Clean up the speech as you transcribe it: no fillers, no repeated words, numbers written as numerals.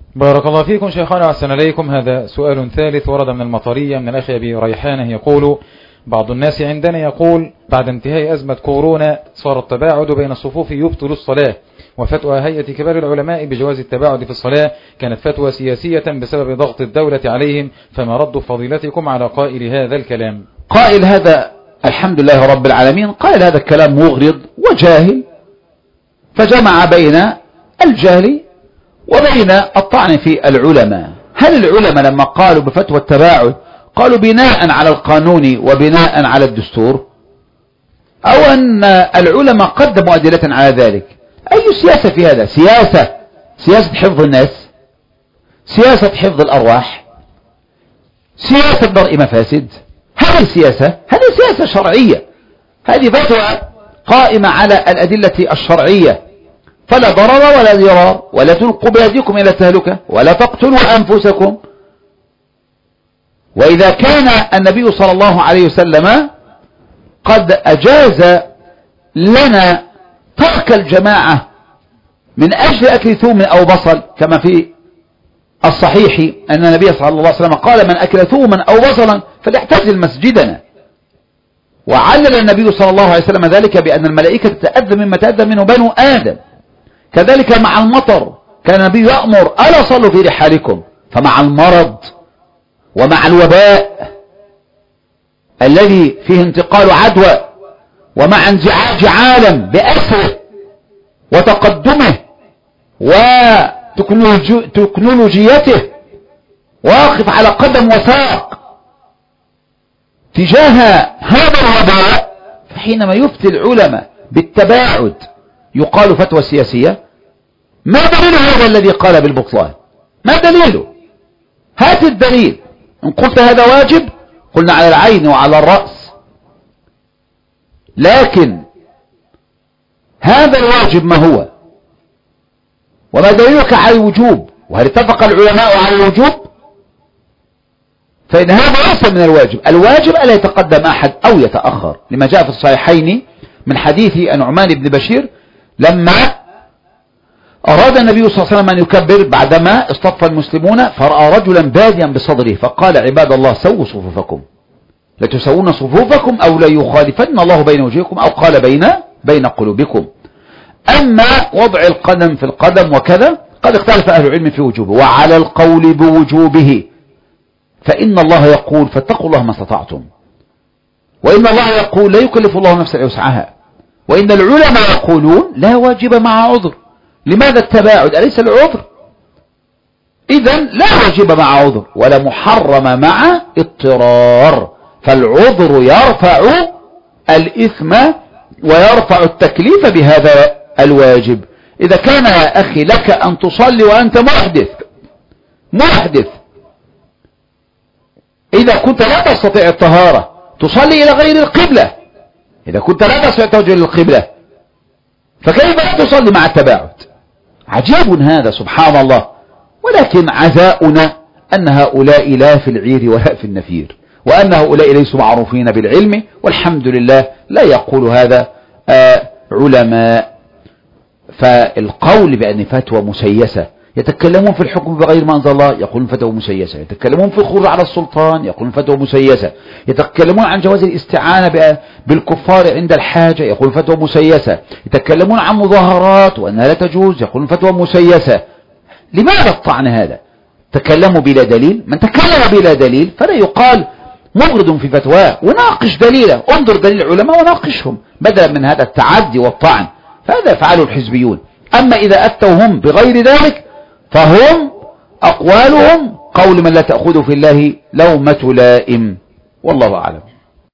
بارك الله فيكم شيخنا وأحسن إليكم. هذا سؤال ثالث ورد من المطرية من الأخ أبي ريحانة يقول: بعض الناس عندنا يقول بعد انتهاء أزمة كورونا صار التباعد بين الصفوف يبطل الصلاة، وفتوى هيئة كبار العلماء بجواز التباعد في الصلاة كانت فتوى سياسية بسبب ضغط الدولة عليهم، فما رد فضيلتكم على قائل هذا الكلام؟ قائل هذا الحمد لله رب العالمين قائل هذا الكلام مغرض وجاهل، فجمع بين الجهل وبين الطعن في العلماء. هل العلماء لما قالوا بفتوى التباعد قالوا بناء على القانون وبناء على الدستور، أو أن العلماء قدموا أدلة على ذلك؟ أي سياسة في هذا؟ سياسة حفظ الناس، سياسة حفظ الأرواح، سياسة درء مفاسد. هذه السياسة هذه سياسة شرعية، هذه فتوى قائمة على الأدلة الشرعية، فلا ضرر ولا ضرار، ولا تلقوا بأيديكم إلى التهلكة، ولا تقتلوا أنفسكم. وإذا كان النبي صلى الله عليه وسلم قد أجاز لنا ترك الجماعة من أجل أكل ثوم أو بصل، كما في الصحيح أن النبي صلى الله عليه وسلم قال: من أكل ثوما أو بصلا فليعتزل مسجدنا. وعلل النبي صلى الله عليه وسلم ذلك بأن الملائكة تتأذى مما تأذى منه بنو آدم. كذلك مع المطر كان النبي يأمر: ألا صلوا في رحالكم. فمع المرض ومع الوباء الذي فيه انتقال عدوى، ومع انزعاج عالم بأسره وتقدمه وتكنولوجيته، واقف على قدم وساق تجاه هذا الوباء، فحينما يفتي العلماء بالتباعد يقال فتوى سياسية. ما دليل هذا الذي قال بالبطلان؟ ما دليله؟ هات الدليل. إن قلت هذا واجب قلنا على العين وعلى الرأس، لكن هذا الواجب ما هو؟ وما دليلك على الوجوب؟ وهل اتفق العلماء على الوجوب؟ فإن هذا ليس من الواجب. الواجب ألا يتقدم أحد أو يتأخر، لما جاء في الصحيحين من حديث النعمان بن بشير لما أراد النبي صلى الله عليه وسلم أن يكبر بعدما اصطف المسلمون، فرأى رجلا باديا بصدره فقال: عباد الله سووا صفوفكم، لتسوون صفوفكم أو لا يخالفن الله بين وجهكم، أو قال بين قلوبكم. أما وضع القدم في القدم وكذا قد اختلف أهل العلم في وجوبه. وعلى القول بوجوبه فإن الله يقول: فاتقوا الله ما استطعتم. وإن الله يقول: لا يكلف الله نفسا إلا وسعها. وإن العلماء يقولون: لا واجب مع عذر. لماذا التباعد؟ أليس العذر؟ إذن لا واجب مع عذر ولا محرم مع اضطرار، فالعذر يرفع الإثم ويرفع التكليف بهذا الواجب. إذا كان يا أخي لك أن تصلي وأنت محدث، إذا كنت لا تستطيع الطهارة تصلي إلى غير القبلة، إذا كنت لا تستطيع توجه للقبلة، فكيف لا تصلي مع التباعد؟ عجيب هذا سبحان الله. ولكن عزاؤنا أن هؤلاء لا في العير ولا في النفير، وأن هؤلاء ليسوا معروفين بالعلم، والحمد لله لا يقول هذا علماء. فالقول بأن فتوى مسيسة، يتكلمون في الحكم بغير ما أنزل الله يقولون فتوى مسيسة، يتكلمون في الخروج على السلطان يقولون فتوى مسيسة، يتكلمون عن جواز الاستعانة بالكفار عند الحاجة يقولون فتوى مسيسة، يتكلمون عن مظاهرات وأنها لا تجوز يقولون فتوى مسيسة. لماذا الطعن هذا؟ تكلموا بلا دليل. من تكلم بلا دليل فلا يقال مغرض في فتواه، وناقش دليله، انظر دليل العلماء وناقشهم، بدلا من هذا التعدي والطعن. فهذا يفعله الحزبيون. أما إذا أفتوا هم بغير ذلك فهم أقوالهم قول من لا تأخذ في الله لومة لائم، والله أعلم.